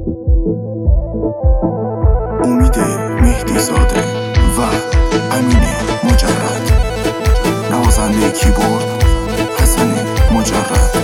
امید مهدی زاده و امین مجرد. نوازنده کیبورد حسن مجرد.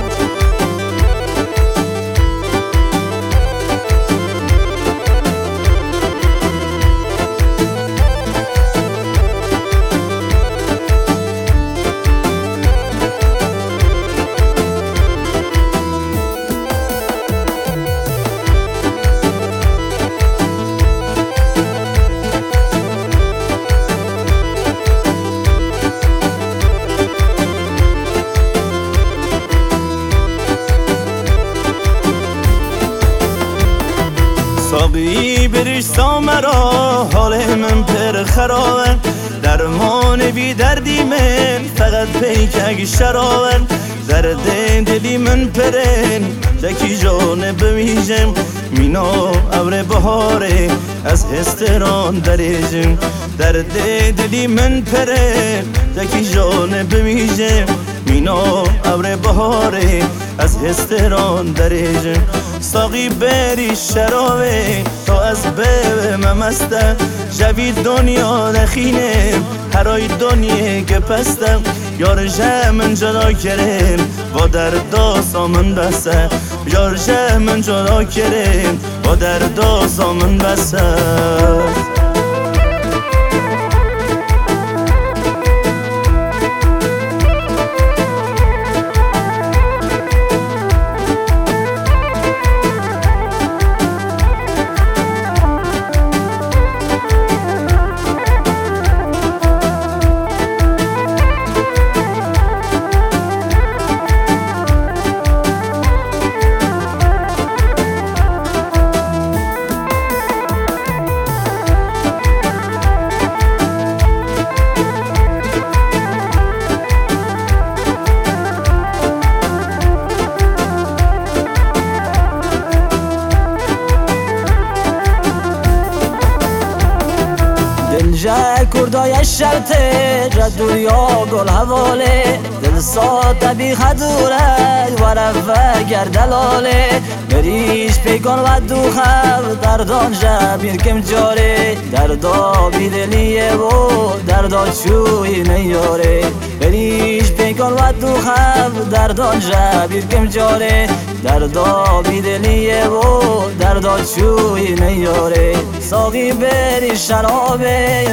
ساقی بریش سامرا حال من پر خرابه، درمان بی دردی من فقط پیکگ شرابه. درد دلی من پرن جکی جان بمیجم، مینا ابر بهاره از هستران دریجم. درد دلی من پرن جکی جان بمیجم، مینا ابر بهاره از هستران دریجم. ساقی بری شرابه تا از به ممستم، جوی دنیا نخینم هرای دنیا که پستم. یار من جدا کرم و در داسا من بسه، یار من جدا کرم و در داسا من بسه. جا کردای شرطه جدور یا گل حواله، دل ساد بی خدوره و رفه گردلاله. بریش پیکن و دو خب دردان جبیر کم جاره، دردا بی دلیه و دردا چوی نیاره. بریش پیکن و دو خب دردان جبیر کم جاره، دردا بی دلیه و دردا چوی نیاره. ساقی بری شرابه